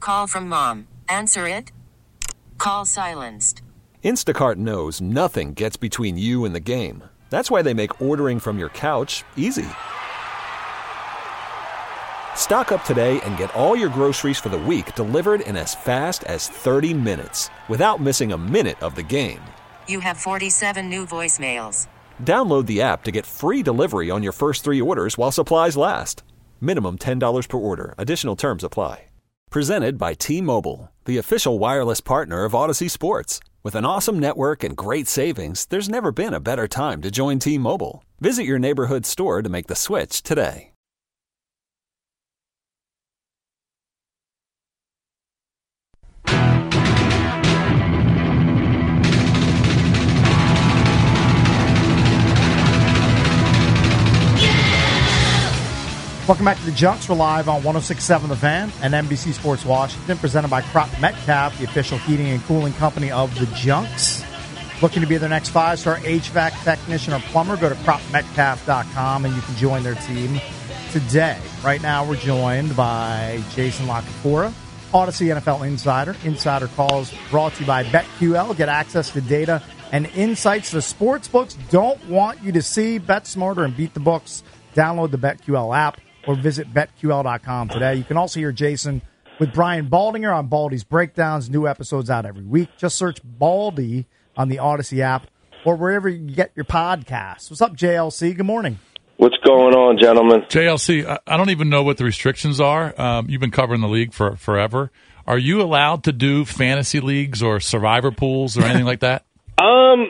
call from mom. Answer it. Call silenced. Instacart knows nothing gets between you and the game. That's why they make ordering from your couch easy. Stock up today and get all your groceries for the week delivered in as fast as 30 minutes without missing a minute of the game. You have 47 new voicemails. Download the app to get free delivery on your first 3 orders while supplies last. Minimum $10 per order. Additional terms apply. Presented by T-Mobile, the official wireless partner of Odyssey Sports. With an awesome network and great savings, there's never been a better time to join T-Mobile. Visit your neighborhood store to make the switch today. Welcome back to the Junks. We're live on 106.7 The Fan and NBC Sports Washington, presented by Crop Metcalf, the official heating and cooling company of the Junks. Looking to be their next 5-star HVAC technician or plumber, go to cropmetcalf.com and you can join their team today. Right now, we're joined by Jason LaCanfora, Odyssey NFL Insider. Insider calls brought to you by BetQL. Get access to data and insights the sportsbooks don't want you to see. Bet smarter and beat the books. Download the BetQL app or visit BetQL.com today. You can also hear Jason with Brian Baldinger on Baldy's Breakdowns. New episodes out every week. Just search Baldy on the Odyssey app or wherever you get your podcasts. What's up, JLC? Good morning. What's going on, gentlemen? JLC, I don't even know what the restrictions are. You've been covering the league for forever. Are you allowed to do fantasy leagues or survivor pools or anything like that? I'm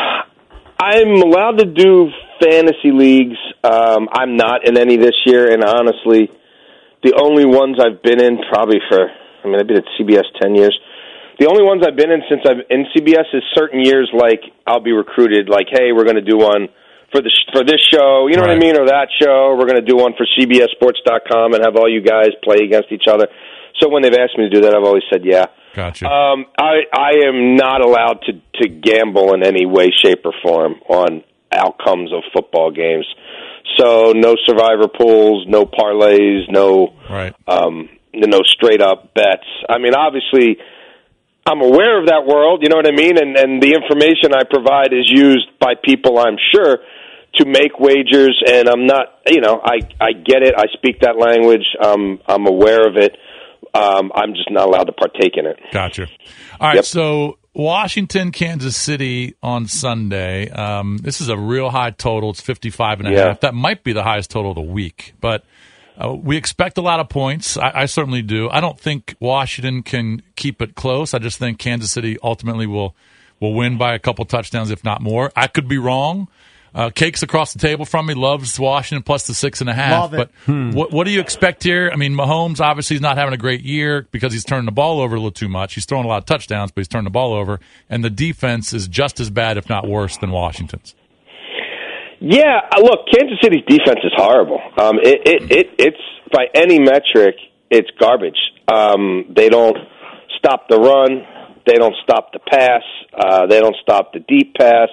allowed to do fantasy leagues. I'm not in any this year, and honestly, the only ones I've been in probably I've been at CBS 10 years. The only ones I've been in since I've in CBS is certain years, like I'll be recruited, like, hey, we're going to do one for this show, you know what I mean, or that show. We're going to do one for CBSSports.com and have all you guys play against each other. So when they've asked me to do that, I've always said yeah. Gotcha. I am not allowed to gamble in any way, shape, or form on outcomes of football games. So no survivor pools, no parlays, no straight up bets. I mean, obviously, I'm aware of that world, you know what I mean? And the information I provide is used by people, I'm sure, to make wagers. And I'm not, I get it. I speak that language. I'm aware of it. I'm just not allowed to partake in it. Gotcha. All right, So Washington, Kansas City on Sunday. This is a real high total. It's 55.5. That might be the highest total of the week. But we expect a lot of points. I certainly do. I don't think Washington can keep it close. I just think Kansas City ultimately will win by a couple touchdowns, if not more. I could be wrong. Cakes across the table from me loves Washington plus the 6.5. Love it. But what do you expect here? I mean, Mahomes obviously is not having a great year because he's turning the ball over a little too much. He's throwing a lot of touchdowns, but he's turning the ball over. And the defense is just as bad, if not worse, than Washington's. Yeah, look, Kansas City's defense is horrible. It's by any metric, it's garbage. They don't stop the run. They don't stop the pass. They don't stop the deep pass.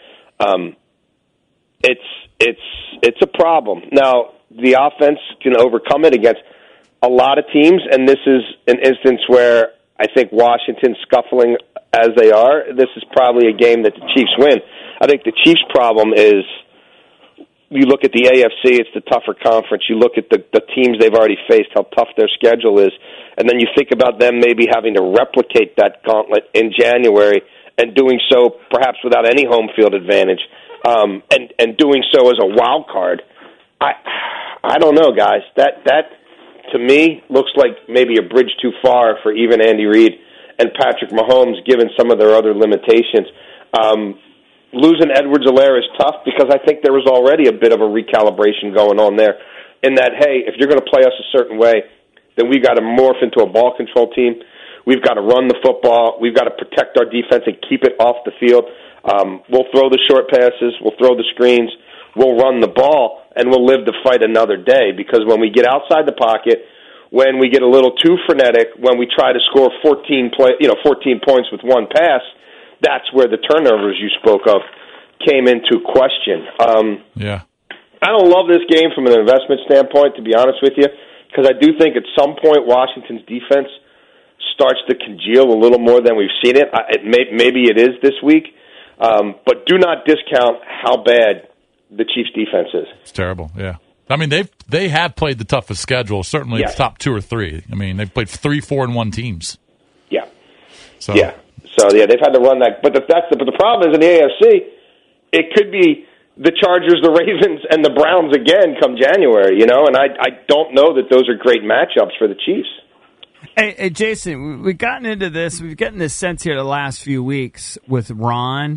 It's a problem. Now, the offense can overcome it against a lot of teams, and this is an instance where I think Washington, scuffling as they are, this is probably a game that the Chiefs win. I think the Chiefs' problem is you look at the AFC, it's the tougher conference. You look at the teams they've already faced, how tough their schedule is, and then you think about them maybe having to replicate that gauntlet in January and doing so perhaps without any home field advantage. And doing so as a wild card, I don't know, guys. That to me looks like maybe a bridge too far for even Andy Reid and Patrick Mahomes, given some of their other limitations. Losing Edwards-Helaire is tough because I think there was already a bit of a recalibration going on there. In that, hey, if you're going to play us a certain way, then we've got to morph into a ball control team. We've got to run the football. We've got to protect our defense and keep it off the field. We'll throw the short passes, we'll throw the screens, we'll run the ball, and we'll live to fight another day. Because when we get outside the pocket, when we get a little too frenetic, when we try to score 14 points with one pass, that's where the turnovers you spoke of came into question. I don't love this game from an investment standpoint, to be honest with you, because I do think at some point Washington's defense starts to congeal a little more than we've seen it. Maybe it is this week, but do not discount how bad the Chiefs' defense is. It's terrible, yeah. I mean, they have played the toughest schedule, certainly the top 2 or 3. I mean, they've played 3, 4, and 1 teams. Yeah. So they've had to run that. But the problem is in the AFC, it could be the Chargers, the Ravens, and the Browns again come January, and I don't know that those are great matchups for the Chiefs. Hey, Jason, we've gotten into this. We've gotten this sense here the last few weeks with Ron.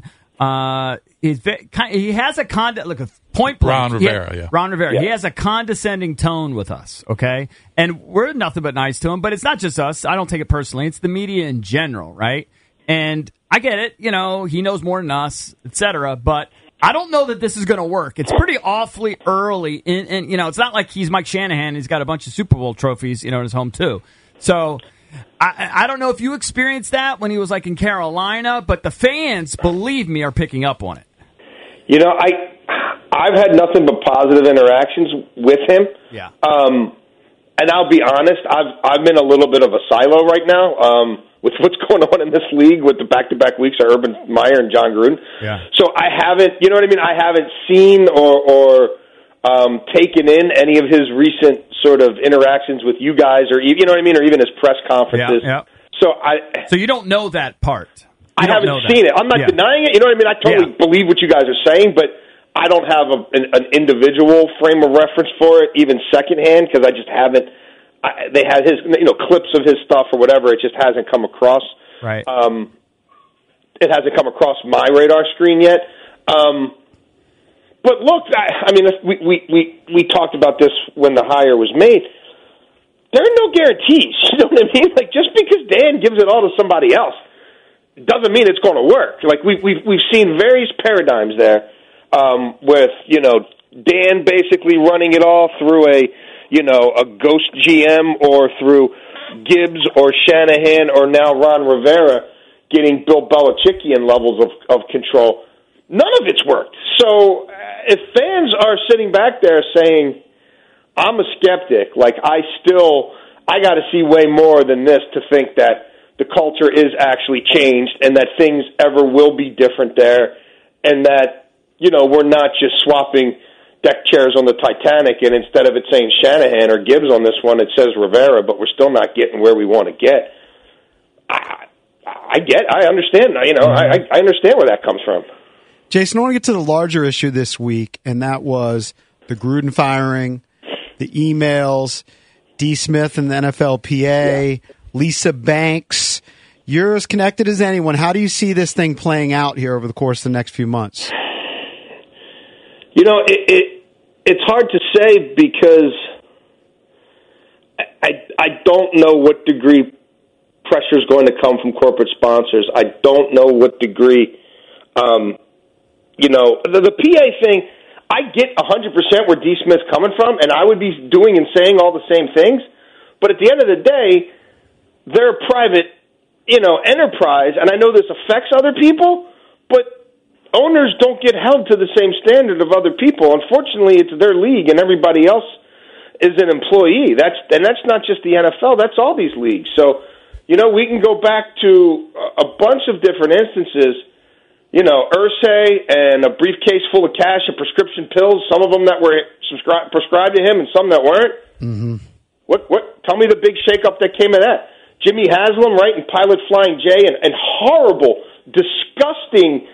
He has a point blank. Ron Rivera. Yeah. He has a condescending tone with us, okay? And we're nothing but nice to him, but it's not just us. I don't take it personally. It's the media in general, right? And I get it. He knows more than us, etc. But I don't know that this is going to work. It's pretty awfully early. And it's not like he's Mike Shanahan. He's got a bunch of Super Bowl trophies, in his home, too. So I don't know if you experienced that when he was in Carolina, but the fans, believe me, are picking up on it. I've had nothing but positive interactions with him. Yeah. And I'll be honest, I'm in a little bit of a silo right now with what's going on in this league with the back-to-back weeks of Urban Meyer and John Gruden. Yeah. So I haven't, I haven't seen or taken in any of his recent sort of interactions with you guys, or or even his press conferences. Yeah. So you don't know that part. I haven't seen it. I'm not denying it. I totally believe what you guys are saying, but I don't have an individual frame of reference for it, even secondhand, because I just haven't. They had his, clips of his stuff or whatever. It just hasn't come across. Right. It hasn't come across my radar screen yet. But look, we talked about this when the hire was made. There are no guarantees. You know what I mean? Just because Dan gives it all to somebody else doesn't mean it's going to work. We've seen various paradigms there, with Dan basically running it all through a ghost GM, or through Gibbs or Shanahan, or now Ron Rivera getting Bill Belichickian levels of control. None of it's worked. So if fans are sitting back there saying, I'm a skeptic, I got to see way more than this to think that the culture is actually changed and that things ever will be different there, and that, we're not just swapping deck chairs on the Titanic, and instead of it saying Shanahan or Gibbs on this one, it says Rivera, but we're still not getting where we want to get. I understand. I understand where that comes from. Jason, I want to get to the larger issue this week, and that was the Gruden firing, the emails, D. Smith and the NFLPA, Lisa Banks. You're as connected as anyone. How do you see this thing playing out here over the course of the next few months? It's hard to say because I don't know what degree pressure is going to come from corporate sponsors. I don't know what degree, the PA thing, I get 100% where D. Smith's coming from, and I would be doing and saying all the same things. But at the end of the day, they're a private, enterprise, and I know this affects other people, but owners don't get held to the same standard of other people. Unfortunately, it's their league, and everybody else is an employee. That's not just the NFL. That's all these leagues. So, we can go back to a bunch of different instances. Irsay and a briefcase full of cash and prescription pills. Some of them that were prescribed to him, and some that weren't. Mm-hmm. What? Tell me the big shakeup that came of that. Jimmy Haslam, right, and Pilot Flying J, and horrible, disgusting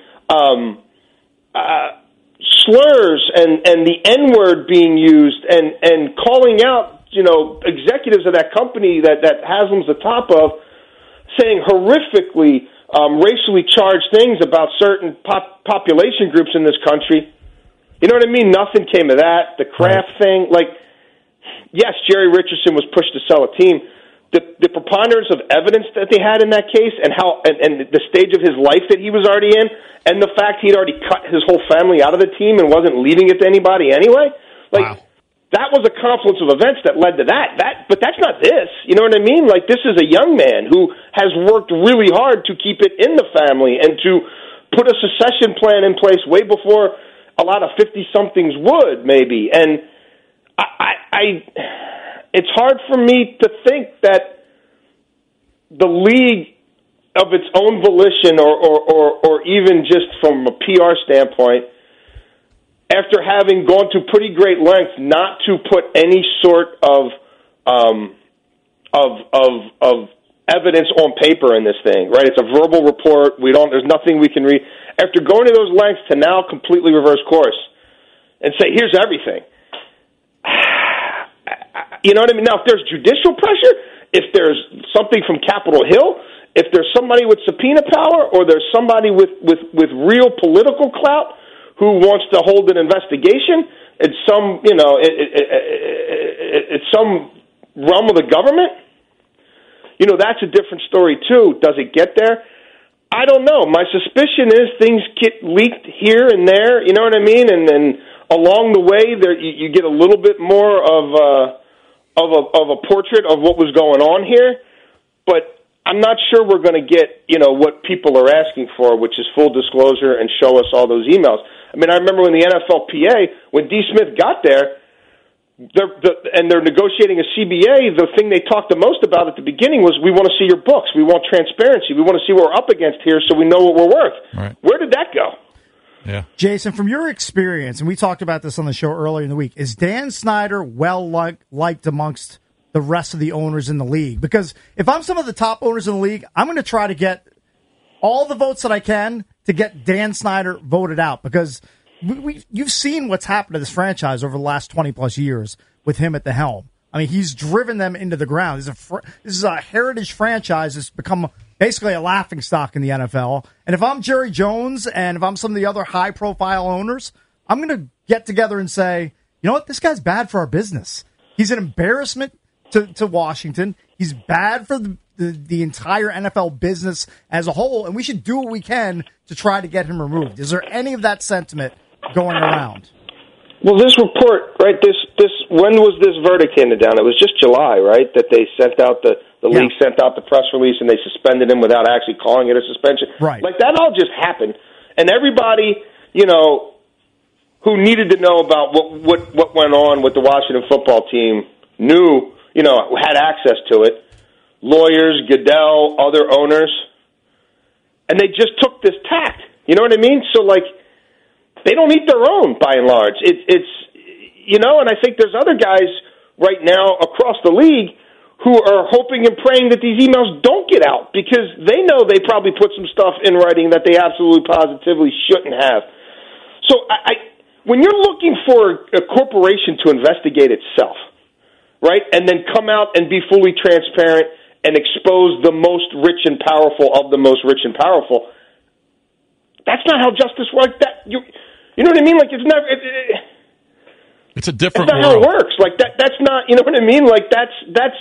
slurs and the N-word being used and calling out, executives of that company that Haslam's the top of, saying horrifically racially charged things about certain population groups in this country. You know what I mean? Nothing came of that. The Kraft thing, yes, Jerry Richardson was pushed to sell a team. The preponderance of evidence that they had in that case, and the stage of his life that he was already in, and the fact he'd already cut his whole family out of the team and wasn't leaving it to anybody anyway, that was a confluence of events that led to that. But that's not this. You know what I mean? This is a young man who has worked really hard to keep it in the family and to put a succession plan in place way before a lot of 50-somethings would, maybe. And it's hard for me to think that the league, of its own volition, or even just from a PR standpoint, after having gone to pretty great lengths not to put any sort of evidence on paper in this thing, right? It's a verbal report. There's nothing we can read. After going to those lengths to now completely reverse course and say, here's everything. You know what I mean? Now, if there's judicial pressure, if there's something from Capitol Hill, if there's somebody with subpoena power, or there's somebody with real political clout who wants to hold an investigation, it's some, it's some realm of the government, that's a different story too. Does it get there? I don't know. My suspicion is things get leaked here and there, you know what I mean? And then along the way, there you get a little bit more of a portrait of what was going on here, but I'm not sure we're going to get, what people are asking for, which is full disclosure and show us all those emails. I mean, I remember when the NFLPA, when D. Smith got there, and they're negotiating a CBA, the thing they talked the most about at the beginning was, we want to see your books. We want transparency. We want to see what we're up against here so we know what we're worth. Right. Where did that go? Yeah. Jason, from your experience, and we talked about this on the show earlier in the week, is Dan Snyder liked amongst the rest of the owners in the league? Because if I'm some of the top owners in the league, I'm going to try to get all the votes that I can to get Dan Snyder voted out, because you've seen what's happened to this franchise over the last 20-plus years with him at the helm. I mean, he's driven them into the ground. This is a heritage franchise that's become basically a laughingstock in the NFL. And if I'm Jerry Jones and if I'm some of the other high-profile owners, I'm going to get together and say, you know what, this guy's bad for our business. He's an embarrassment to Washington. He's bad for the entire NFL business as a whole, and we should do what we can to try to get him removed. Is there any of that sentiment going around? Well, this report, right, when was this verdict handed down? It was just July, right, that they sent out the league sent out the press release and they suspended him without actually calling it a suspension. Right. Like, that all just happened. And everybody, who needed to know about what went on with the Washington football team knew, had access to it. Lawyers, Goodell, other owners. And they just took this tack. You know what I mean? So, they don't eat their own, by and large. And I think there's other guys right now across the league who are hoping and praying that these emails don't get out, because they know they probably put some stuff in writing that they absolutely positively shouldn't have. So when you're looking for a corporation to investigate itself, right, and then come out and be fully transparent and expose the most rich and powerful of the most rich and powerful, that's not how justice works. You know what I mean? It's never. It's a different. That's not how it works. That's not. You know what I mean? That's.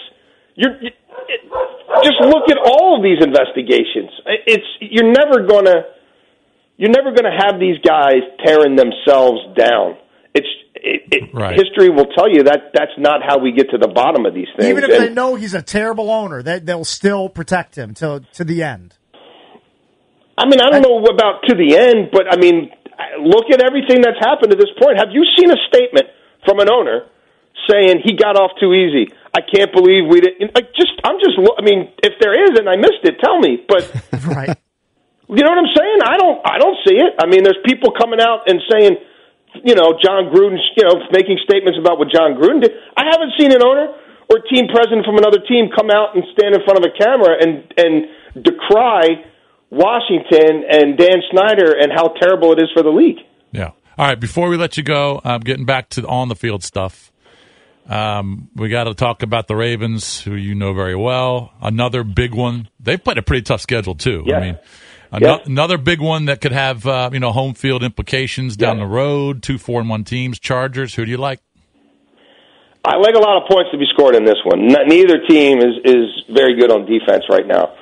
Just look at all of these investigations. You're never gonna have these guys tearing themselves down. Right. History will tell you that that's not how we get to the bottom of these things. Even if they know he's a terrible owner, they'll still protect him to the end. I mean, I don't know about to the end, but I mean, look at everything that's happened to this point. Have you seen a statement from an owner saying he got off too easy? I can't believe we didn't. I mean, if there is and I missed it, tell me. But right. You know what I'm saying? I don't see it. I mean, there's people coming out and saying, John Gruden's, making statements about what John Gruden did. I haven't seen an owner or team president from another team come out and stand in front of a camera and decry Washington and Dan Snyder and how terrible it is for the league. Yeah. All right, before we let you go, getting back to on-the-field stuff, we got to talk about the Ravens, who you know very well. Another big one. They've played a pretty tough schedule, too. Yeah. I mean, another big one that could have home field implications down the road. 2 4-1 teams. Chargers. Who do you like? I like a lot of points to be scored in this one. Neither team is very good on defense right now.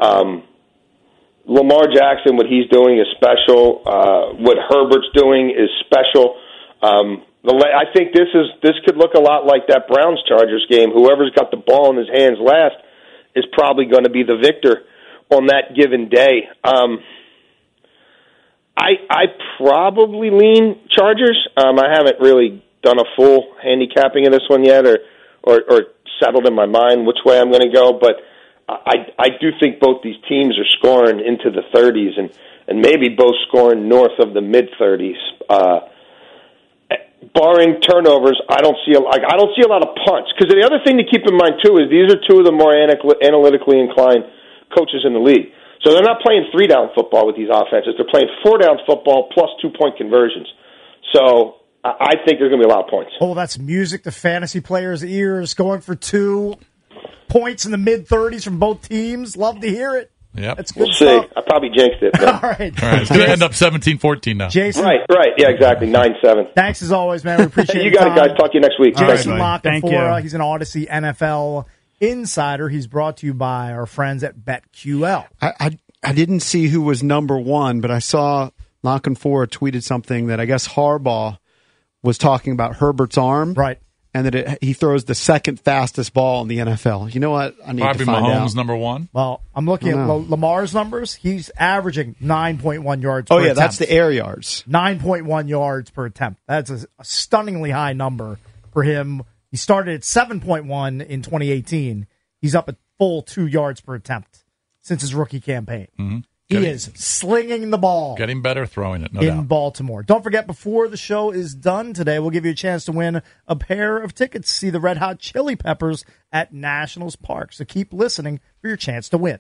Lamar Jackson, what he's doing is special. What Herbert's doing is special. I think this could look a lot like that Browns-Chargers game. Whoever's got the ball in his hands last is probably going to be the victor on that given day. I probably lean Chargers. I haven't really done a full handicapping of this one yet, or settled in my mind which way I'm going to go. But I do think both these teams are scoring into the 30s and maybe both scoring north of the mid-30s. Barring turnovers, I don't see a lot of punts. Because the other thing to keep in mind too is these are two of the more analytically inclined coaches in the league. So they're not playing 3-down football with these offenses. They're playing 4-down football plus 2-point conversions. So I think there's going to be a lot of points. Oh, that's music to fantasy players' ears. Going for 2 points in the mid-30s from both teams. Love to hear it. Yep. That's good We'll see. stuff. I probably jinxed it. All right. It's going to end up 17-14 now. Jason. Right. Yeah, exactly. 9-7. Thanks as always, man. We appreciate You got it, guys. Talk to you next week. Jason All right, La buddy. Thank you. He's an Odyssey NFL insider. He's brought to you by our friends at BetQL. I didn't see who was number one, but I saw Lockenfora tweeted something that I guess Harbaugh was talking about Herbert's arm. Right. And that he throws the second fastest ball in the NFL. You know what? I need Probably to find Mahomes out. number one. Well, I'm looking at Lamar's numbers. He's averaging 9.1 yards per Oh, yeah, attempt. that's the air yards. 9.1 yards per attempt. That's a stunningly high number for him. He started at 7.1 in 2018. He's up a full 2 yards per attempt since his rookie campaign. Mm-hmm. He is slinging the ball. Getting better throwing it, no in doubt. Baltimore. Don't forget, before the show is done today, we'll give you a chance to win a pair of tickets to see the Red Hot Chili Peppers at Nationals Park. So keep listening for your chance to win.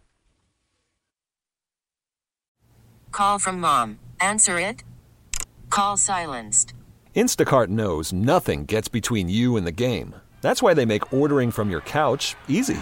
Call from mom. Answer it. Call silenced. Instacart knows nothing gets between you and the game. That's why they make ordering from your couch easy.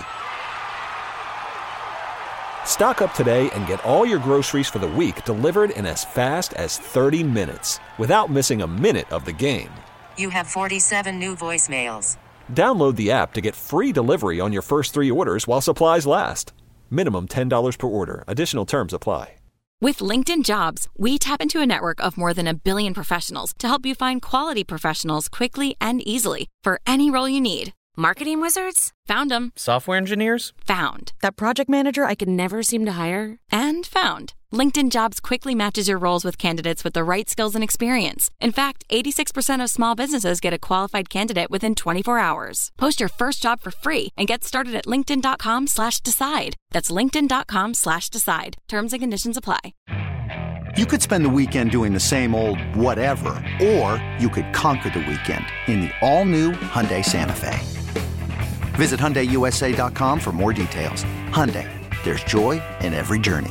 Stock up today and get all your groceries for the week delivered in as fast as 30 minutes without missing a minute of the game. You have 47 new voicemails. Download the app to get free delivery on your first 3 orders while supplies last. Minimum $10 per order. Additional terms apply. With LinkedIn Jobs, we tap into a network of more than 1 billion professionals to help you find quality professionals quickly and easily for any role you need. Marketing wizards? Found them. Software engineers? Found. That project manager I could never seem to hire? And found. LinkedIn Jobs quickly matches your roles with candidates with the right skills and experience. In fact, 86% of small businesses get a qualified candidate within 24 hours. Post your first job for free and get started at linkedin.com/decide. That's linkedin.com/decide. Terms and conditions apply. You could spend the weekend doing the same old whatever, or you could conquer the weekend in the all-new Hyundai Santa Fe. Visit HyundaiUSA.com for more details. Hyundai, there's joy in every journey.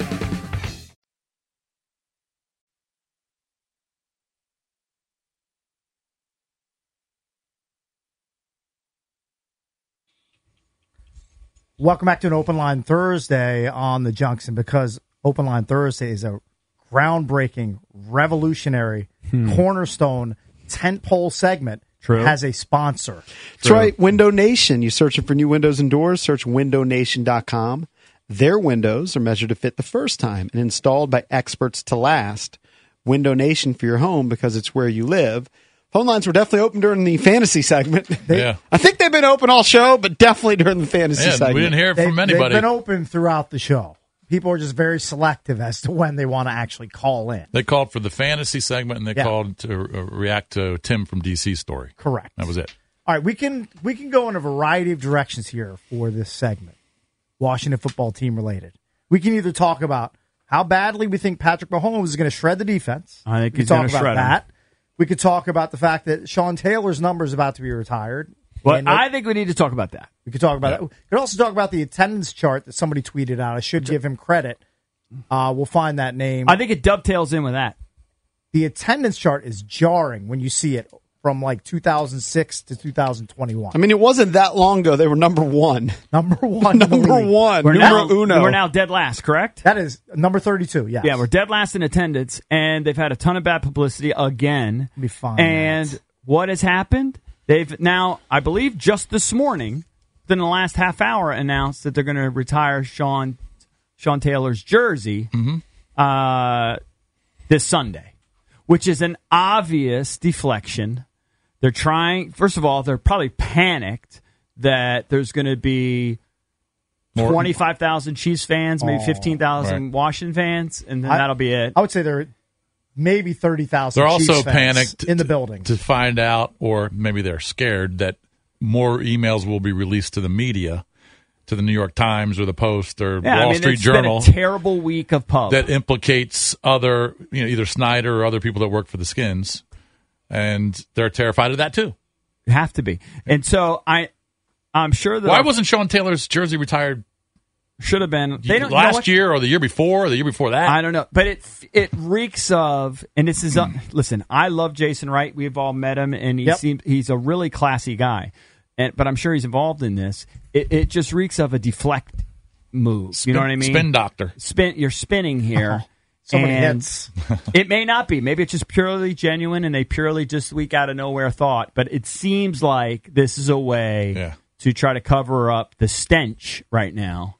Welcome back to an Open Line Thursday on the Junction, because Open Line Thursday is a groundbreaking, revolutionary, cornerstone, tentpole segment. True. Has a sponsor. That's right, Window Nation. You searching for new windows and doors, search windownation.com. Their windows are measured to fit the first time and installed by experts to last. Window Nation for your home, because it's where you live. Phone lines were definitely open during the fantasy segment. I think they've been open all show, but definitely during the fantasy segment. We didn't hear it from anybody. They've been open throughout the show. People are just very selective as to when they want to actually call in. They called for the fantasy segment, and they called to react to Tim from DC's story. Correct. That was it. All right, we can go in a variety of directions here for this segment, Washington football team related. We can either talk about how badly we think Patrick Mahomes is going to shred the defense. I think we he's can going talk to shred about that. him. We could talk about the fact that Sean Taylor's number is about to be retired. Well, I think we need to talk about that. We could talk about that. We could also talk about the attendance chart that somebody tweeted out. I should give him credit. We'll find that name. I think it dovetails in with that. The attendance chart is jarring when you see it from like 2006 to 2021. I mean, it wasn't that long ago. They were number one. Number one. Number one. We're now dead last, correct? That is number 32, yes. Yeah, we're dead last in attendance, and they've had a ton of bad publicity again. Be fine. And what has happened? They've now, I believe just this morning, within the last half hour, announced that they're going to retire Sean Taylor's jersey this Sunday, which is an obvious deflection. They're trying, first of all, they're probably panicked that there's going to be 25,000 Chiefs fans, maybe 15,000 Washington fans, and then that'll be it. I would say there are maybe 30,000 They're Chiefs also fans panicked in the building to find out, or maybe they're scared that more emails will be released to the media to the New York Times or the Post or Yeah, Wall Street it's Journal. been a terrible week of pub. That implicates other, either Snyder or other people that work for the Skins, and they're terrified of that too. You have to be. And so I'm sure that Why wasn't Sean Taylor's jersey retired? Should have been. They don't, last year or the year before or the year before that? I don't know. But it reeks of, and this is, listen, I love Jason Wright. We've all met him, and he's a really classy guy. But I'm sure he's involved in this. It just reeks of a deflect move. You know what I mean? Spin doctor. You're spinning here. So many hits. It may not be. Maybe it's just purely genuine, and they purely just week out of nowhere thought. But it seems like this is a way to try to cover up the stench right now.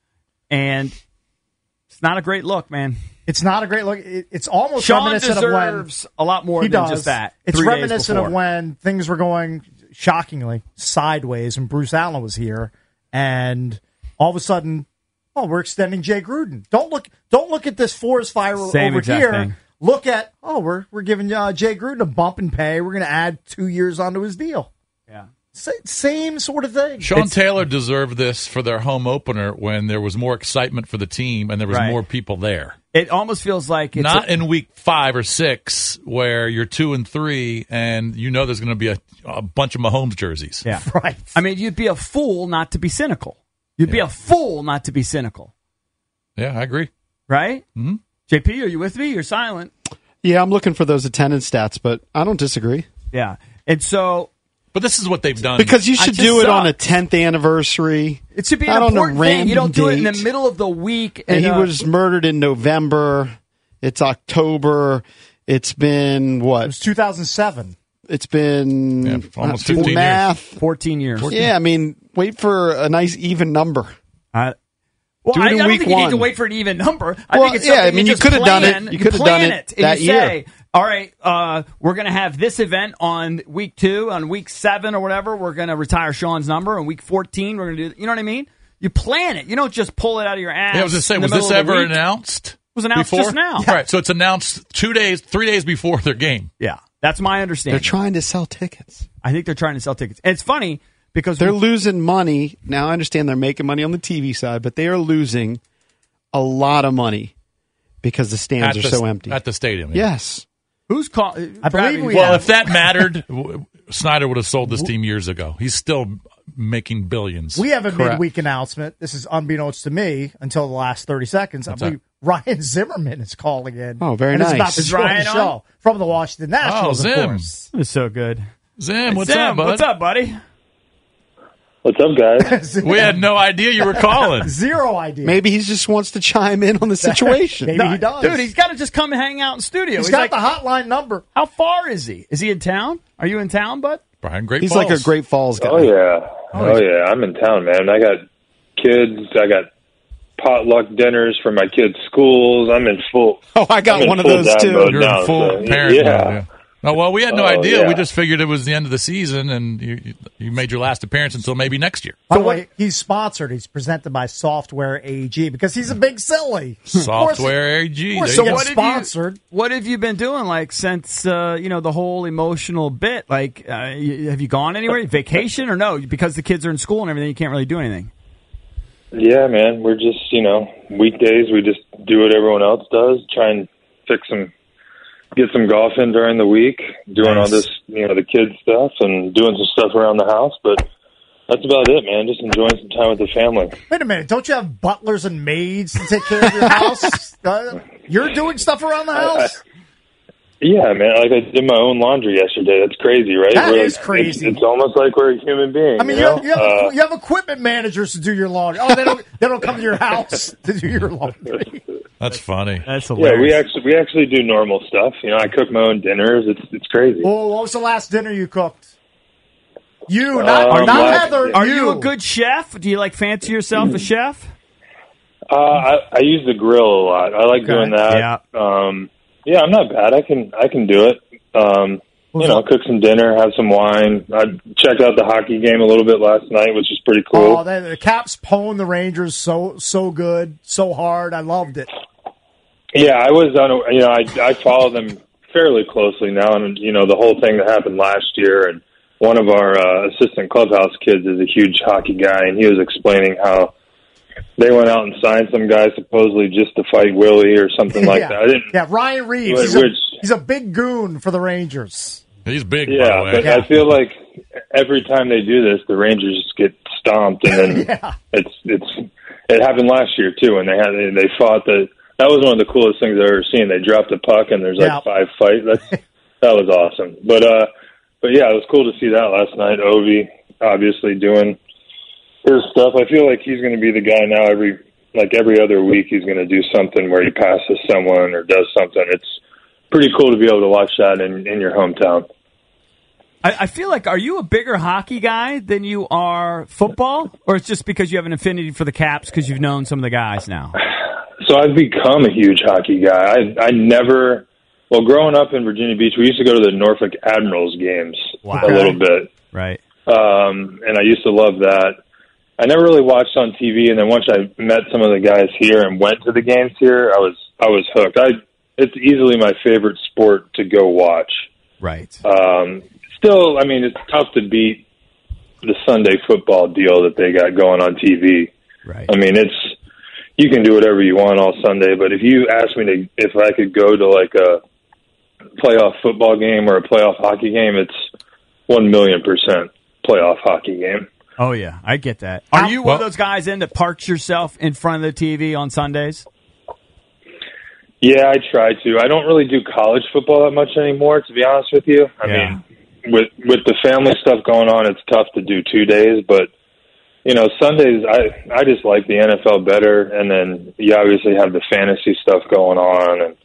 And it's not a great look, man. It's not a great look. It's almost Sean reminiscent deserves of when a lot more than just that. It's 3 days reminiscent before. of when things were going shockingly sideways when Bruce Allen was here, and all of a sudden, we're extending Jay Gruden. Don't look at this forest fire Same over exact here. thing. Look at we're giving Jay Gruden a bump in pay. We're going to add 2 years onto his deal. Yeah. Same sort of thing. Sean Taylor deserved this for their home opener when there was more excitement for the team and there was more people there. It almost feels like it's not in week 5 or 6 where you're 2-3 and there's going to be a bunch of Mahomes jerseys. Yeah, right. I mean, you'd be a fool not to be cynical. You'd be a fool not to be cynical. Yeah, I agree. Right? Mm-hmm. JP, are you with me? You're silent. Yeah, I'm looking for those attendance stats, but I don't disagree. Yeah, and so. But this is what they've done. Because you should do it on a 10th anniversary. It should be an important thing. You don't do it in the middle of the week. And he was murdered in November. It's October. It's been what? It was 2007. It's been almost 15 math. 14 years. Yeah, I mean, wait for a nice even number. Well, do it I in don't week think you need to 1. wait for an even number. I think it's yeah, something you just could have done plan. it. You could have done it and that you year. say, all right, we're going to have this event on week 2, on week 7 or whatever. We're going to retire Sean's number. On week 14, we're going to do. You know what I mean? You plan it. You don't just pull it out of your ass. Yeah, I was going to say, was this ever announced? It was announced before? just now. Yeah. Right, so it's announced 3 days before their game. Yeah, that's my understanding. They're trying to sell tickets. I think they're trying to sell tickets. And it's funny because they're losing money. Now, I understand they're making money on the TV side, but they are losing a lot of money because the stands are so empty. At the stadium. Yes. Who's calling? I believe if that mattered, Snyder would have sold this team years ago. He's still making billions. We have a midweek announcement. This is unbeknownst to me until the last 30 seconds. I believe Ryan Zimmerman is calling in. Oh, very nice. nice. About to join the show from the Washington Nationals, Zim. of course. It was so good. Zim, what's up, bud? What's up, buddy? What's up, guys? We had no idea you were calling. Zero idea. Maybe he just wants to chime in on the situation. Maybe he does. Dude, he's got to just come and hang out in studio. He's got the hotline number. How far is he? Is he in town? Are you in town, bud? Brian, Great He's Falls. like a Great Falls guy. Oh, yeah. I'm in town, man. I got kids. I got potluck dinners for my kids' schools. I'm in full. Oh, I got one of those, too. You're in full parent mode, yeah. Oh, well, we had no idea. Yeah. We just figured it was the end of the season, and you made your last appearance until maybe next year. By the way, he's sponsored. He's presented by Software AG because he's a big silly. Software AG. So what sponsored? What have you been doing since the whole emotional bit? Have you gone anywhere? Vacation or no? Because the kids are in school and everything, you can't really do anything. Yeah, man. We're just, weekdays we just do what everyone else does. Try and get some golf in during the week, doing all this, the kids stuff and doing some stuff around the house. But that's about it, man. Just enjoying some time with the family. Wait a minute. Don't you have butlers and maids to take care of your house? You're doing stuff around the house? Yeah, man. I did my own laundry yesterday. That's crazy, right? That is crazy. It's almost like we're a human being. I mean, you have equipment managers to do your laundry. Oh, they don't come to your house to do your laundry. That's funny. That's hilarious. Yeah, we actually do normal stuff. I cook my own dinners. It's crazy. Well, what was the last dinner you cooked? You, not Heather. Are you a good chef? Do you fancy yourself a chef? I use the grill a lot. I like doing that. Yeah. Yeah, I'm not bad. I can do it. Cook some dinner, have some wine. I checked out the hockey game a little bit last night, which is pretty cool. Oh, the Caps pwned the Rangers so good, so hard. I loved it. Yeah, I was on. I follow them fairly closely now, and the whole thing that happened last year, and one of our assistant clubhouse kids is a huge hockey guy, and he was explaining how they went out and signed some guy supposedly just to fight Willie or something like that. Ryan Reeves. He's a big goon for the Rangers. He's big, yeah, by the way. But I feel like every time they do this, the Rangers just get stomped, and then it happened last year too, and they fought that was one of the coolest things I've ever seen. They dropped a puck, and there's like 5 fights. That was awesome. But yeah, it was cool to see that last night. Ovi obviously doing his stuff. I feel like he's going to be the guy now. Every other week, he's going to do something where he passes someone or does something. It's pretty cool to be able to watch that in your hometown. I feel like, are you a bigger hockey guy than you are football? Or it's just because you have an affinity for the Caps because you've known some of the guys now? So I've become a huge hockey guy. I never, growing up in Virginia Beach, we used to go to the Norfolk Admirals games a little bit. Right. And I used to love that. I never really watched on TV, and then once I met some of the guys here and went to the games here, I was hooked. It's easily my favorite sport to go watch. Right. Still, I mean, it's tough to beat the Sunday football deal that they got going on TV. Right. I mean, you can do whatever you want all Sunday, but if you ask me if I could go to like a playoff football game or a playoff hockey game, it's 1,000,000% playoff hockey game. Oh, yeah, I get that. Are you one of those guys that parks yourself in front of the TV on Sundays? Yeah, I try to. I don't really do college football that much anymore, to be honest with you. I mean, with the family stuff going on, it's tough to do 2 days, but Sundays, I just like the NFL better, and then you obviously have the fantasy stuff going on, and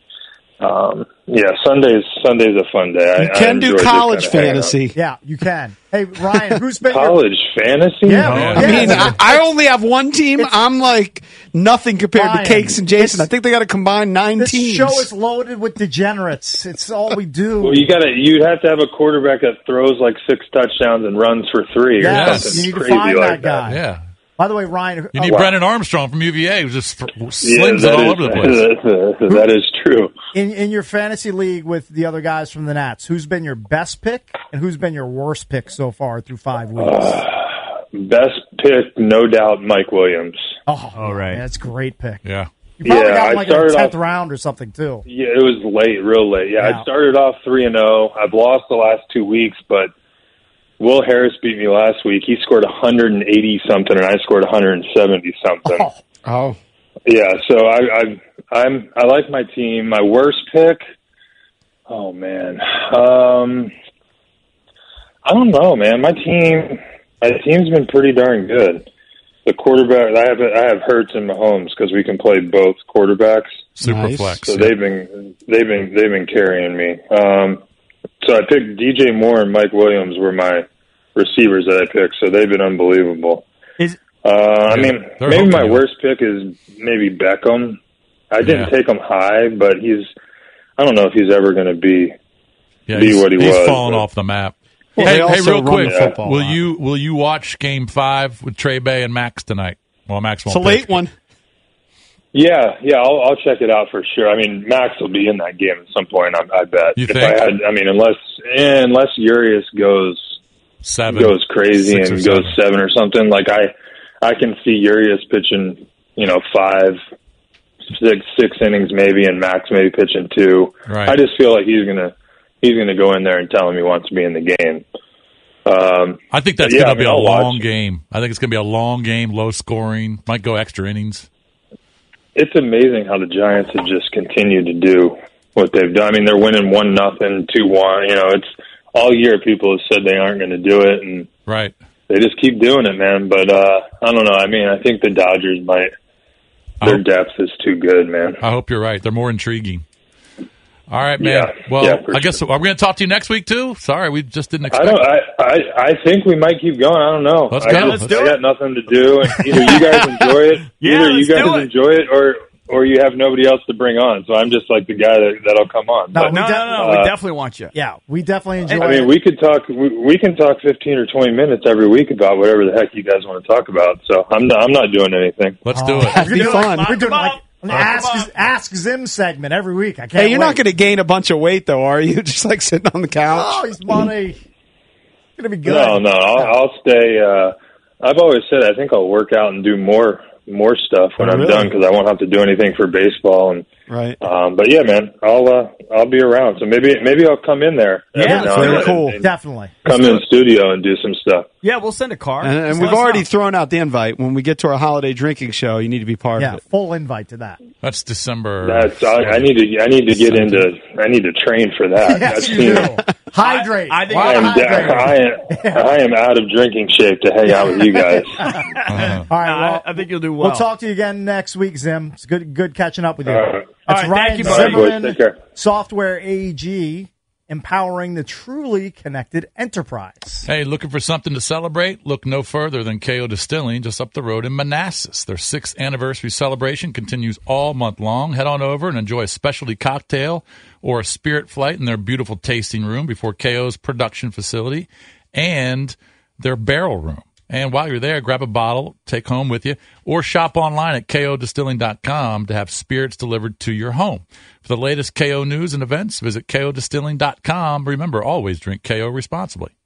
Sunday's a fun day. You can do college fantasy. Yeah, you can. Hey, Ryan, who's been college fantasy? Yeah, I mean, I only have one team. I'm like nothing compared to Cakes and Jason. I think they got to combine 9 teams. This show is loaded with degenerates. It's all we do. Well, you'd have to have a quarterback that throws like 6 touchdowns and runs for 3 or something you need crazy to find like that guy. Yeah. By the way, Ryan, you need Brennan Armstrong from UVA who just slings it all over the place. That is true. In your fantasy league with the other guys from the Nats, who's been your best pick and who's been your worst pick so far through 5 weeks? Best pick, no doubt, Mike Williams. Oh, right. That's a great pick. Yeah. You probably got him like in the 10th round or something, too. Yeah, it was late, real late. Yeah, I started off 3-0. I've lost the last 2 weeks, but Will Harris beat me last week. He scored 180-something, and I scored 170-something. Oh. Yeah, so I like my team. My worst pick, oh, man. I don't know, man. My team's been pretty darn good. The quarterback, I have Hurts and Mahomes because we can play both quarterbacks. Super flex. So they've been carrying me. So I picked DJ Moore and Mike Williams were my receivers that I picked. So they've been unbelievable. I mean, maybe my worst pick is maybe Beckham. I didn't take him high, but I don't know if he's ever going to be what he was. He's fallen off the map. Well, hey, real quick, will you watch Game 5 with Trey Bay and Max tonight? Well, Max won't. It's a late one. Yeah, I'll check it out for sure. I mean, Max will be in that game at some point. I bet. You think? Unless Urias goes 7, goes crazy and goes 7 or something. Like I can see Urias pitching, 5, 6 innings maybe, and Max maybe pitching 2. Right. I just feel like he's gonna go in there and tell him he wants to be in the game. I think that's going to be a long game. I think it's going to be a long game, low scoring, might go extra innings. It's amazing how the Giants have just continued to do what they've done. I mean, they're winning 1-0, 2-1. It's all year people have said they aren't going to do it, and right. They just keep doing it, man. But I don't know. I mean, I think the Dodgers might. Their depth is too good, man. I hope you're right. They're more intriguing. All right, man. I guess are we going to talk to you next week too? Sorry, we just didn't expect. I think we might keep going. I don't know. Let's go. I got nothing to do, and either you guys enjoy it, enjoy it, or you have nobody else to bring on. So I'm just like the guy that'll come on. No, we definitely want you. Yeah, we definitely enjoy it. I mean, we could talk. We can talk 15 or 20 minutes every week about whatever the heck you guys want to talk about. So I'm not doing anything. Let's do it. It'd be fun. We're doing like an Ask Zim segment every week. I can't. Hey, you're not going to gain a bunch of weight though, are you? Just like sitting on the couch. Oh, he's money. gonna be good. No, I'll stay. I've always said I think I'll work out and do more stuff when I'm done because I won't have to do anything for baseball. And right. But yeah, man, I'll be around. So maybe I'll come in there. Yeah, that's very cool. Definitely Come in studio and do some stuff. Yeah, we'll send a car. And we've already thrown out the invite. When we get to our holiday drinking show, you need to be part of it. Full invite to that. That's December. I need to get into. I need to train for that. Yes, you do. Hydrate. I think I am out of drinking shape to hang out with you guys. All right, well, I think you'll do well. We'll talk to you again next week, Zim. It's good catching up with you. Right. That's All right, Ryan thank you, buddy. Zimmerman, Take care. Software AG, empowering the truly connected enterprise. Hey, looking for something to celebrate? Look no further than KO Distilling just up the road in Manassas. Their 6th anniversary celebration continues all month long. Head on over and enjoy a specialty cocktail or a spirit flight in their beautiful tasting room before KO's production facility and their barrel room. And while you're there, grab a bottle, take home with you, or shop online at kodistilling.com to have spirits delivered to your home. For the latest KO news and events, visit kodistilling.com. Remember, always drink KO responsibly.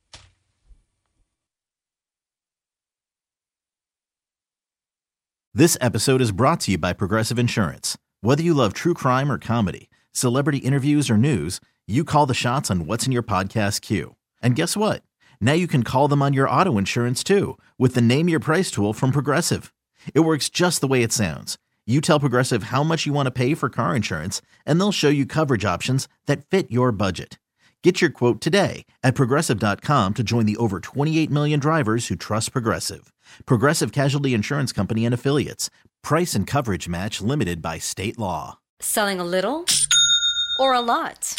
This episode is brought to you by Progressive Insurance. Whether you love true crime or comedy, celebrity interviews or news, you call the shots on what's in your podcast queue. And guess what? Now you can call them on your auto insurance, too, with the Name Your Price tool from Progressive. It works just the way it sounds. You tell Progressive how much you want to pay for car insurance, and they'll show you coverage options that fit your budget. Get your quote today at Progressive.com to join the over 28 million drivers who trust Progressive. Progressive Casualty Insurance Company and Affiliates. Price and coverage match limited by state law. Selling a little or a lot?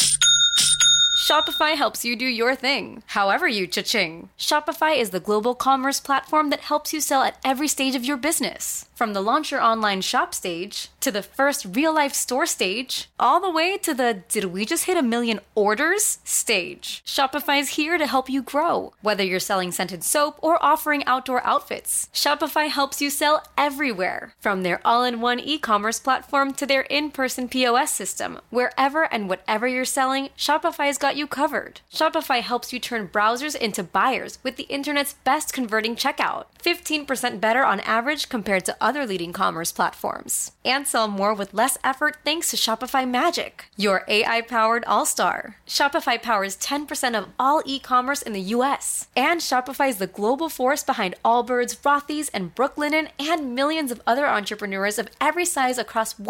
Shopify helps you do your thing, however you cha-ching. Shopify is the global commerce platform that helps you sell at every stage of your business. From the launch your online shop stage, to the first real-life store stage, all the way to the did we just hit 1 million orders stage. Shopify's here to help you grow. Whether you're selling scented soap or offering outdoor outfits, Shopify helps you sell everywhere. From their all-in-one e-commerce platform to their in-person POS system, wherever and whatever you're selling, Shopify's got you covered. Shopify helps you turn browsers into buyers with the internet's best converting checkout. 15% better on average compared to other leading commerce platforms. And sell more with less effort thanks to Shopify Magic, your AI-powered all-star. Shopify powers 10% of all e-commerce in the U.S. And Shopify is the global force behind Allbirds, Rothy's, and Brooklinen, and millions of other entrepreneurs of every size across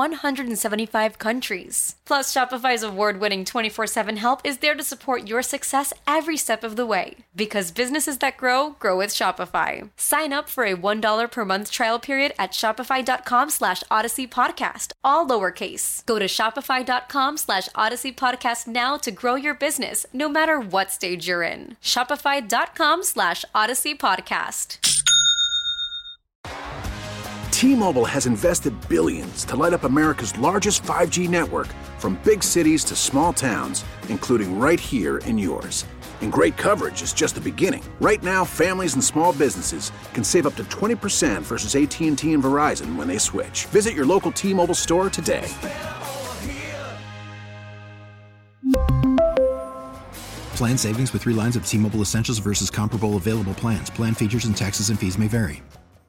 175 countries. Plus, Shopify's award-winning 24/7 help is there to support your success every step of the way. Because businesses that grow with Shopify. Sign up for a $1 per month trial period at shopify.com/Odyssey Podcast, all lowercase. Go to shopify.com/Odyssey Podcast now to grow your business, no matter what stage you're in. Shopify.com/Odyssey Podcast. T-Mobile has invested billions to light up America's largest 5G network, from big cities to small towns, including right here in yours. And great coverage is just the beginning. Right now, families and small businesses can save up to 20% versus AT&T and Verizon when they switch. Visit your local T-Mobile store today. Plan savings with 3 lines of T-Mobile Essentials versus comparable available plans. Plan features and taxes and fees may vary.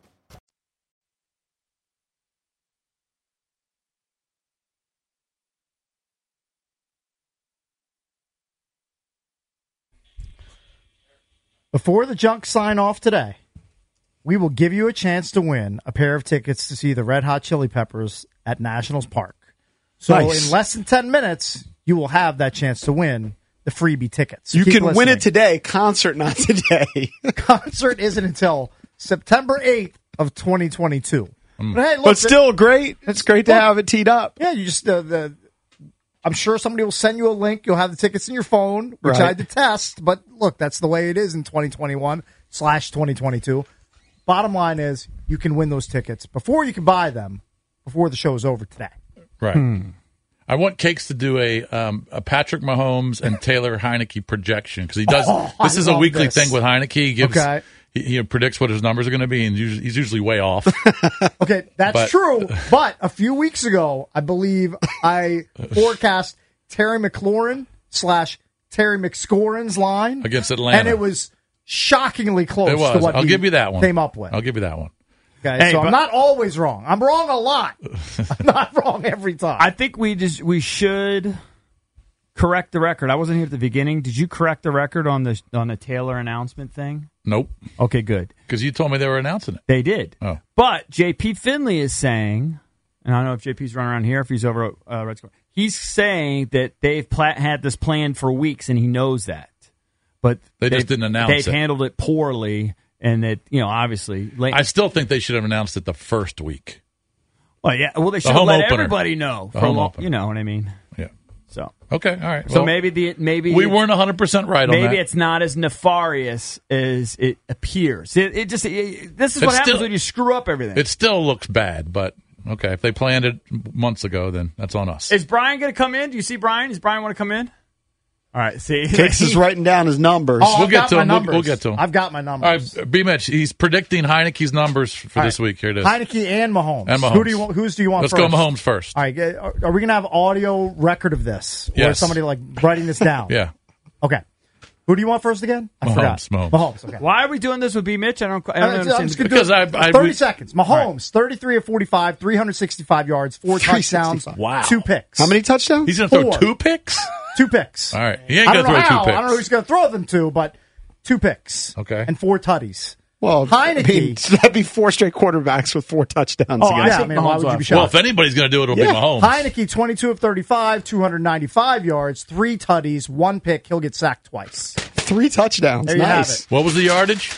Before the Junk sign off today, we will give you a chance to win a pair of tickets to see the Red Hot Chili Peppers at Nationals Park. So in less than 10 minutes, you will have that chance to win the freebie tickets. So you can win it today. Concert not today. Concert isn't until September 8th of 2022. But, hey, look, but still great. It's great to have it teed up. Yeah, you just I'm sure somebody will send you a link. You'll have the tickets in your phone, which I had to test. But look, that's the way it is in 2021/2022. Bottom line is you can win those tickets before you can buy them, before the show is over today. Right. I want Cakes to do a Patrick Mahomes and Taylor Heineke projection because he does. This is a weekly thing with Heineke. He gives. He predicts what his numbers are going to be, and he's usually way off. Okay, that's true. But a few weeks ago, I believe I forecast Terry McLaurin / Terry McScorin's line against Atlanta, and it was shockingly close. It was. To what I'll he give you that one. Came up with. I'll give you that one. Okay, Hey, so but- I'm not always wrong. I'm wrong a lot. I'm not wrong every time. I think we should correct the record. I wasn't here at the beginning. Did you correct the record on the Taylor announcement thing? Nope. Okay, good. Because you told me they were announcing it. They did. Oh. But J.P. Finley is saying, and I don't know if J.P.'s running around here, if he's over at Red Square. He's saying that they've had this planned for weeks, and he knows that. But they just didn't announce it. They've handled it poorly, and that, obviously. I still think they should have announced it the first week. Well, yeah. Well, they should have let everybody know. The home opener. You know what I mean? Yeah. So okay, all right. So well, maybe we weren't 100% right on that. Maybe it's not as nefarious as it appears. This is what happens when you screw up everything. It still looks bad, but okay. If they planned it months ago, then that's on us. Is Brian going to come in? Do you see Brian? Does Brian want to come in? All right, see. Cakes is writing down his numbers. Oh, we'll get to him. We'll get to him. I've got my numbers. All right, B-Mitch, he's predicting Heineke's numbers for this week. Here it is. Heineke and Mahomes. And Mahomes. Who do you want Let's first? go Mahomes first. All right, are we going to have audio record of this? Or Yes. is somebody writing this down? Yeah. Okay. Who do you want first again? I forgot. Mahomes. Okay. Why are we doing this with B. Mitch? I don't understand. I'm just gonna do it. 30 seconds. Mahomes, 33 of 45, 365 yards, 4 touchdowns, 2 picks. How many touchdowns? He's going to throw 2 picks? 2 picks. All right. He ain't going to throw 2 picks. I don't know who's going to throw them to, but 2 picks. Okay. And 4 tutties. Well, Heineke. that'd be 4 straight quarterbacks with 4 touchdowns. Oh, against yeah. I mean, why would you be shocked? Well, if anybody's going to do it, it'll be Mahomes. Heineke, 22 of 35, 295 yards, 3 tutties, 1 pick. He'll get sacked twice. 3 touchdowns. There you nice. have it. What was the yardage?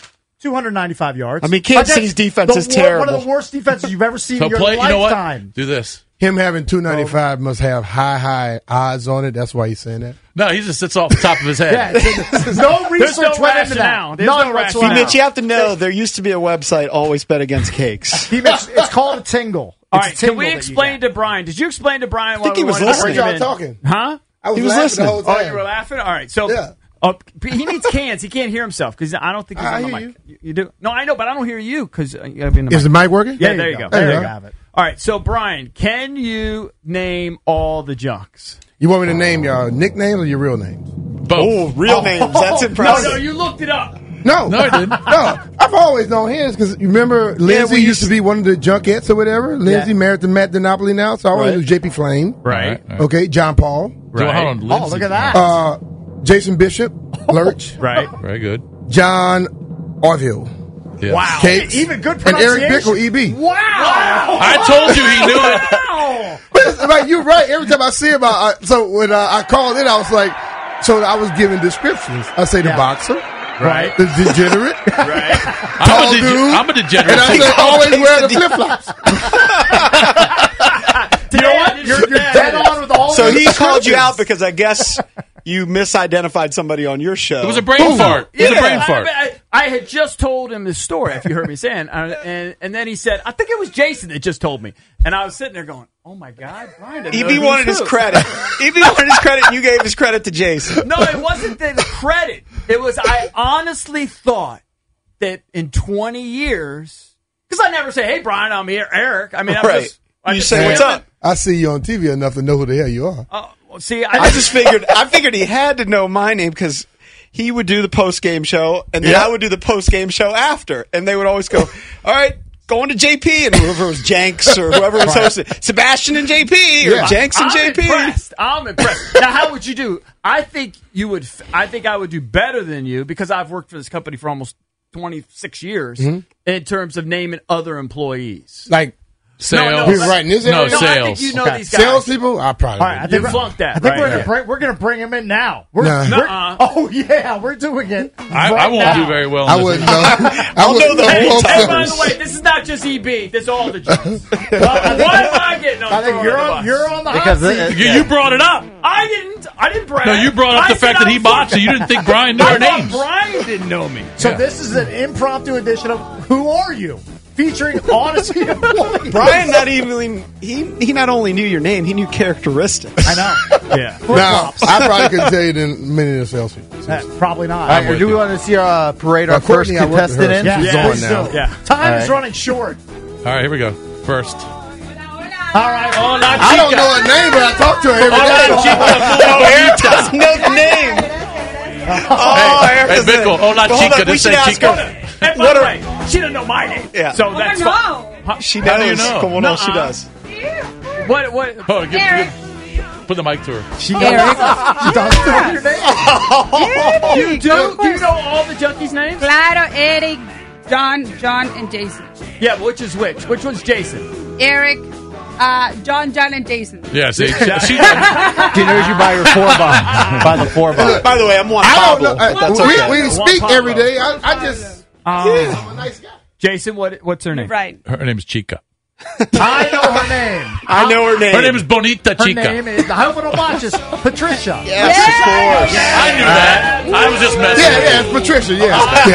295 yards. I mean, Kansas City's defense is terrible. One of the worst defenses you've ever seen So in your play. lifetime. You know what? Do this. Him having 295 must have high odds on it. That's why he's saying that. No, he just sits off the top of his head. No research went into that. None whatsoever. Mitch, you have to know there used to be a website, Always Bet Against Cakes. It's called a tingle. All right, can we explain to Brian? Did you explain to Brian why we wanted to bring him in? Talking. Huh? He was listening the whole time. Oh, you were laughing? All right, so he needs cans. He can't hear himself because I don't think he's on the mic. You do? No, I know, but I don't hear you because you got to be in the mic. Is the mic working? Yeah, there you go. There you have it. All right, so Brian, can you name all the junks? You want me to name your nicknames or your real names? Both. Oh, real names. That's impressive. No, you looked it up. No, I didn't. No, I've always known his because you remember Lindsay used to be one of the junkettes or whatever. Lindsay married to Matt DiNapoli now, so I always knew JP Flame. Right. Okay, John Paul. Right. Hold on, Lindsay. Oh, look at that. Jason Bishop, Lurch. Right. Very good. John Orville. Yes. Wow. Cakes. Even good And pronunciation. Eric Bickle, EB. Wow. I told you he knew it. But like, you're right. Every time I see him, so when I called in, I was like, so I was giving descriptions. I say the boxer. Right. The degenerate. Right. Tall dude. I'm a degenerate. And I say always wear the flip-flops. You know what? You're dead on with all So of he the called you out descriptions. because I guess you misidentified somebody on your show. It was a brain fart. It was a brain fart. I had just told him this story, if you heard me saying, and then he said, I think it was Jason that just told me. And I was sitting there going, oh, my God, Brian doesn't know EB who's wanted his who. credit. EB wanted his credit, and you gave his credit to Jason. No, it wasn't the credit. It was, I honestly thought that in 20 years, because I never say, hey, Brian, I'm here, Eric. I mean, Right. You say, what's up? I see you on TV enough to know who the hell you are. See, I figured he had to know my name because he would do the post-game show, and then I would do the post-game show after. And they would always go, all right, going to JP, and whoever was Jenks or whoever was hosting, Sebastian and JP, or Jenks and JP. I'm impressed. Now, how would you do? I think I would do better than you because I've worked for this company for almost 26 years in terms of naming other employees. Like, Sales. He's right in this area? No, sales. I think you know these guys. Salespeople? I probably All right, I think You flunked that. I think right? we're gonna bring him in now. Nuh-uh. We're doing it. I won't now. do very well. I wouldn't know. I'll know the Hey, whole hey, by the way, this is not just EB. This is all the jokes. Why am I getting on I think you're on the hot seat. You brought it up. I didn't brag. No, you brought up I the fact said that he I was boxed, so fucking- you didn't think Brian knew I our thought names. Brian didn't know me. So this is an impromptu edition of Who Are You? Featuring Honesty employees. Brian he not only knew your name, he knew characteristics. I know. Yeah. Now, I probably couldn't tell you than many of the salespeople. Probably not. All right, do we want to see our parade our first Courtney, I worked with contestant her. in? Yeah, She's yeah, on please now. do. Yeah. Time All is right. running short. All right, here we go. First. All right. I don't know her name, but I talk to her every day. Eric doesn't know the name. Hey, Bickle. Hola, chica. This ain't chica. And by the way, she doesn't know my name. Yeah. So that's fine. She knows. How do you know? Como no, she does. What? Oh, put the mic to her. She does know your name. You do? Do you know all the junkies' names? Claro, Eric, John, and Jason. Yeah, which is which? Which one's Jason? Eric, John, and Jason. Yeah, see, she She knows you by your 4-bomb. By the 4-bomb. By the way, I'm Juan I Pablo. don't know. That's okay. We speak every day. I just. I'm a nice guy. Jason, what's her name? Right. Her name is Chica. I know her name. I know her name. Her name is Bonita Her Chica. name is, I hope it watches, Patricia. Yes, of course. I knew that. I was just messing with Yeah, it's Patricia. Yeah.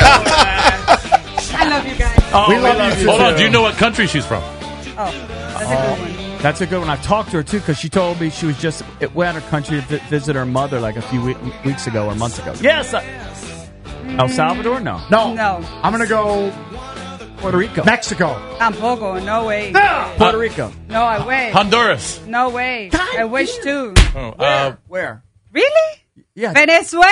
I love you guys. Oh, We love you too. Hold on. Do you know what country she's from? Oh, that's a good one. That's a good one. I've talked to her, too, because she told me she was just went out of country to visit her mother like a few weeks ago or months ago. Yes! El Salvador? No. No. No. I'm going to go Puerto Rico. Mexico. Tampoco. No way. Puerto Rico. No, I wish. Honduras. No way. I wish too. Where? Really? Yeah. Venezuela.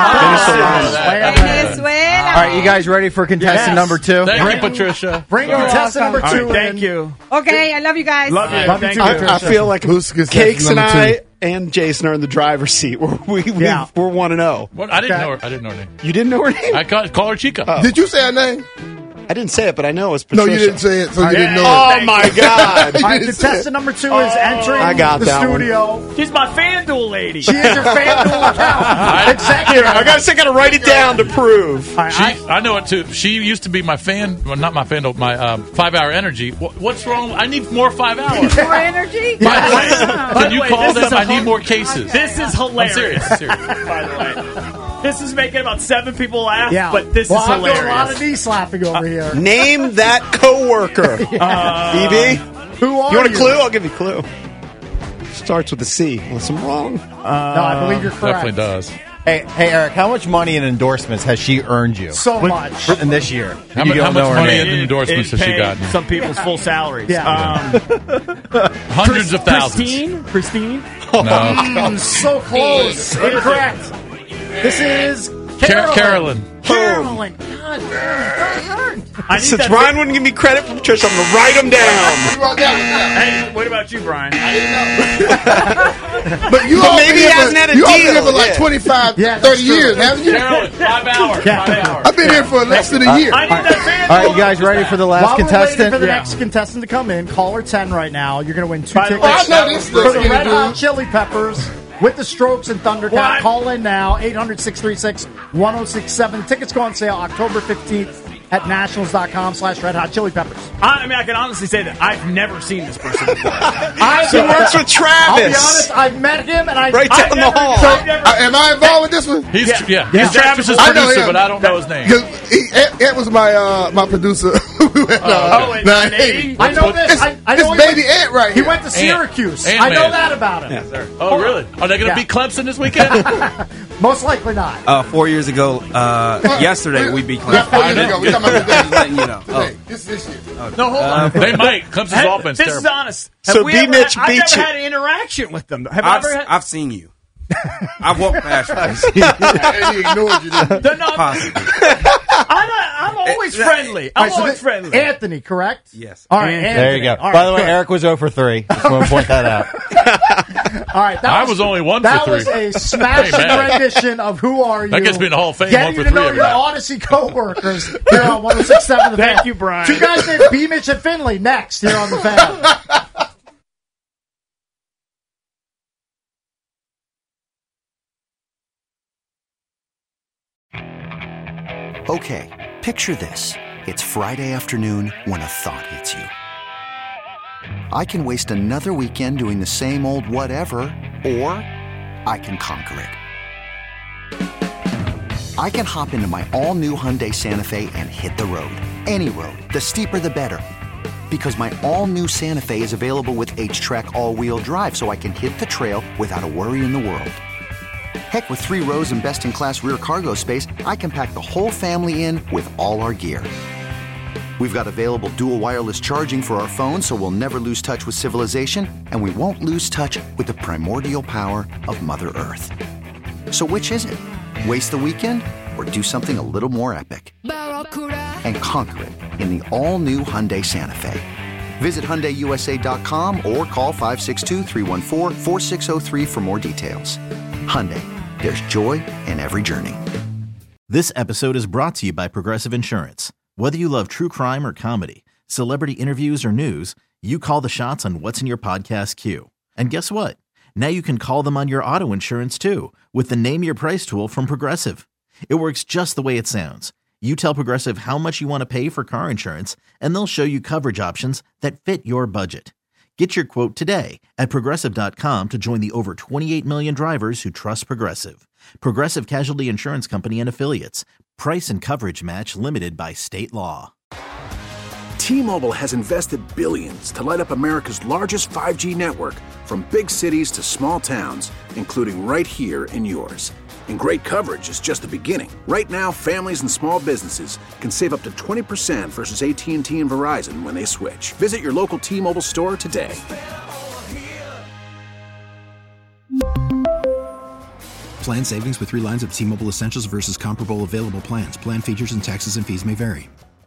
Venezuela. All right, you guys ready for contestant number 2? Thank you, Patricia. Bring contestant number 2 in. Thank you. Okay, I love you guys. Love you. Love you Thank too, you. Patricia. I feel like Who's Cakes and number I two? and Jason are in the driver's seat. We're 1-0. What? I didn't know her. I didn't know her name. You didn't know her name? I call her Chica. Did you say her name? I didn't say it, but I know it's No, Patricia. you didn't say it, so you didn't know Oh, it. my God. All right, contestant number 2 is entering I got the that one. studio. She's my FanDuel lady. She is your FanDuel account. Executive. I gotta write it down to prove. I know it too. She used to be my fan. Well, not my fan. My 5-hour energy. What's wrong? I need more 5 hours. More energy? Can you call them? I need more cases. This is hilarious. I'm serious. By the way. This is making about 7 people laugh, Yeah. but this is I'm doing hilarious. a lot of knee slapping over here. Name that coworker. BB? Who are You want a clue? I'll give you a clue. Starts with a C. Unless I'm wrong. No, I believe you're correct. Definitely does. Hey, Eric, how much money in endorsements has she earned you? So much. In this year. How You much don't know her money name. in endorsements has she paid gotten? some people's full salaries. Yeah. Hundreds of thousands. Christine? No. So close. Incorrect. This is Carolyn. Carolyn. God, I need Since that Brian wouldn't give me credit for Patricia, I'm going to write them down. Hey, what about you, Brian? But you But all maybe been he here hasn't had a you all been deal. here for like Yeah. 25, Yeah, 30 years, haven't you? Carolyn, 5 hours. 5 hours. I've been here for less than a year. I need that FanDuel. All right, you guys ready for the last While we're waiting contestant? for the next contestant to come in, caller 10 right now. You're going to win 2 By the tickets way, I know this for the thing. Red Hot Chili Peppers with the Strokes and Thundercat. What? Call in now, 800-636-1067. Tickets go on sale October 15th at nationals.com/Red Hot Chili Peppers. I mean, I can honestly say that I've never seen this person before. He works with Travis. I'll be honest, I've met him and I Right down the hall. So, am I involved with this one? He's Yeah. He's Travis's I know producer, him. but I don't know his name. Because Ed was my producer. and 980. I know this. I know It's baby Ed right He here. went to Syracuse. Ant I know Man. that about him. Oh, really? Are they going to Yeah. beat Clemson this weekend? Most likely not. 4 years ago, yesterday, we beat Not 4 Clemson. years ago. We're talking about Just letting today. you know. Today. This year. No, hold on. They might. Clemson's Hey, offense this terrible. is honest. So Have we ever B-Mitch had- I've beat never you. had an interaction with them. Have I ever had? I've seen you. I've walked past you. And he ignored you. didn't he? Possibly. I'm always friendly. I'm always friendly. Anthony, correct? Yes. All right, Anthony. There you go. All By the way, good. Eric was 0 for 3. Just want to point that out. All right, I was only 1 that for 3. was a smashing Hey, man. rendition of Who Are You? That gets me in the Hall of Fame, Getting 1 you for to 3 know of your that. Odyssey co-workers here on 106.7 The Fan. Thank you, Brian. 2 guys named B. Mitch and Finley next here on The Fan. Okay, picture this. It's Friday afternoon when a thought hits you. I can waste another weekend doing the same old whatever, or I can conquer it. I can hop into my all-new Hyundai Santa Fe and hit the road. Any road. The steeper, the better. Because my all-new Santa Fe is available with H-Track all-wheel drive, so I can hit the trail without a worry in the world. Heck, with 3 rows and best-in-class rear cargo space, I can pack the whole family in with all our gear. We've got available dual wireless charging for our phones, so we'll never lose touch with civilization, and we won't lose touch with the primordial power of Mother Earth. So which is it? Waste the weekend or do something a little more epic and conquer it in the all-new Hyundai Santa Fe. Visit HyundaiUSA.com or call 562-314-4603 for more details. Hyundai, there's joy in every journey. This episode is brought to you by Progressive Insurance. Whether you love true crime or comedy, celebrity interviews or news, you call the shots on what's in your podcast queue. And guess what? Now you can call them on your auto insurance too with the Name Your Price tool from Progressive. It works just the way it sounds. You tell Progressive how much you want to pay for car insurance, and they'll show you coverage options that fit your budget. Get your quote today at Progressive.com to join the over 28 million drivers who trust Progressive. Progressive Casualty Insurance Company and Affiliates. Price and coverage match limited by state law. T-Mobile has invested billions to light up America's largest 5G network, from big cities to small towns, including right here in yours. And great coverage is just the beginning. Right now, families and small businesses can save up to 20% versus AT&T and Verizon when they switch. Visit your local T-Mobile store today. Plan savings with 3 lines of T-Mobile Essentials versus comparable available plans. Plan features and taxes and fees may vary.